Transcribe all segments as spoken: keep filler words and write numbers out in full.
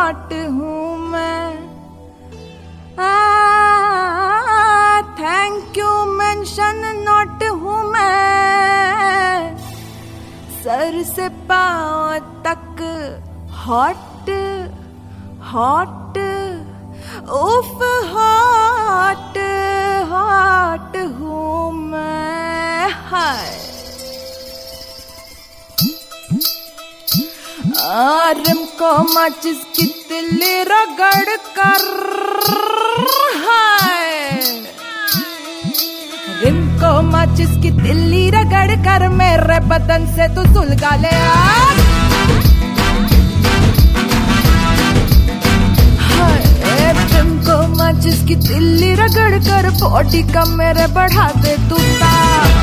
Not हूँ मैं। Thank you mention not हूँ मैं। सर से पाँव तक हॉट हॉट उफ हॉट हॉट हूँ मैं। हाय आरम को माचिस की तिल्ली रगड़ कर, हाय रिम को माचिस की तिल्ली रगड़ कर मेरे बदन से तू सुलगा ले आ। हाय रिम को माचिस की तिल्ली रगड़ कर बॉडी का मेरे बढ़ा दे तू ताप।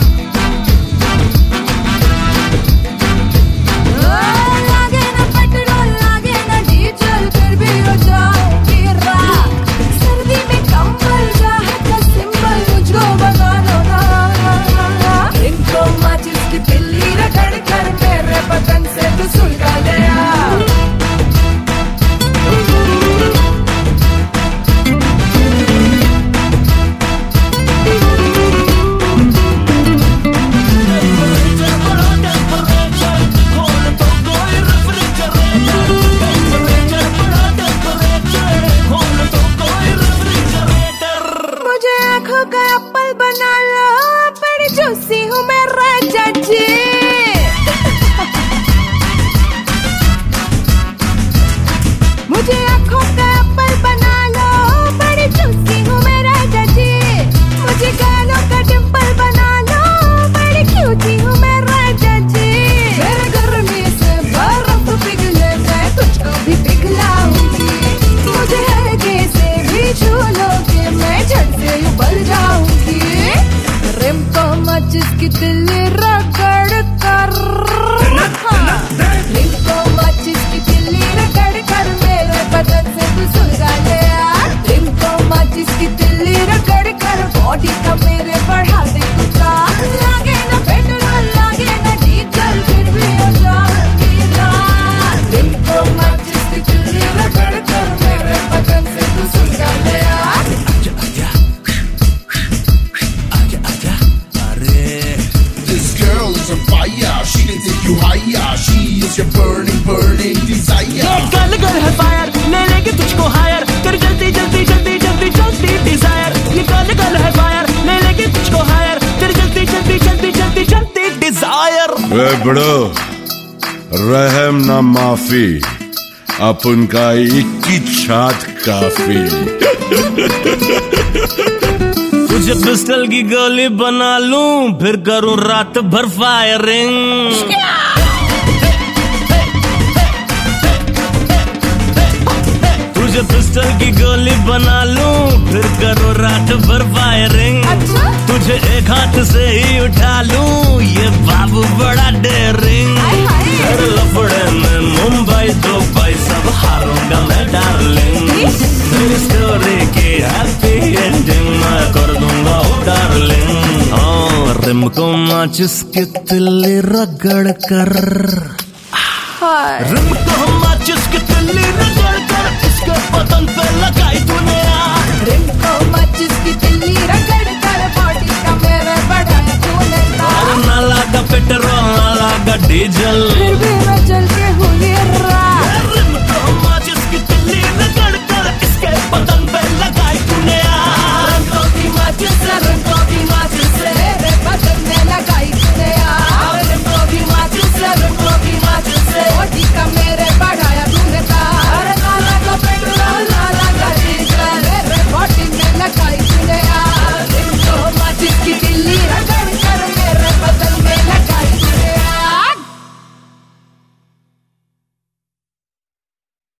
जिसकी तिल्ली रगड़ कर, रिम को माचिस की तिल्ली रगड़ कर मेरे बदन से तू सुलगा ले आ। रिम को माचिस की तिल्ली रगड़ कर बॉडी का मेरे बढ़ा दे तू ताप। लागे ना पेट्रोल लागे ना डीजल फिर भी हो जाऊंगी रात। रिम को माचिस की तिल्ली रगड़ कर मेरे बदन से तू सुलगा ले आ। She can take you higher. She is your burning, burning desire. ये गल गल है फायर, ले लेंगे तुझको हायर। तेरी जल्दी जल्दी जल्दी जल्दी जल्दी डिजायर। ये गल गल है फायर, ले लेंगे तुझको हायर। तेरी जल्दी जल्दी जल्दी जल्दी जल्दी डिजायर। वे बड़ो रहम ना माफी, अपन का इक्की छात काफी। तुझे पिस्टल की गोली बना लूं फिर करूं रात भर फायरिंग। तुझे पिस्टल की गोली बना लूं फिर करूं रात भर फायरिंग। तुझे एक हाथ से ही उठा लूं ये बाबू बड़ा डेयरिंग। लफड़े में मुंबई दुबई सब हारूंगा मैं डार्लिंग। मेरी स्टोरी की हैप्पी एंडिंग मैं कर दूंगा ओ डार्लिंग। हाँ रिम को माचिस की तिल्ली रगड़ कर, रिम को माचिस की तिल्ली रगड़ कर इसके बदन पे लगाई तूने आग। रिम को माचिस की तिल्ली रगड़ कर बॉडी का मेरे बढ़ाया तूने ताप। ना लगा पेट्रोल ना लगा डीजल फिर भी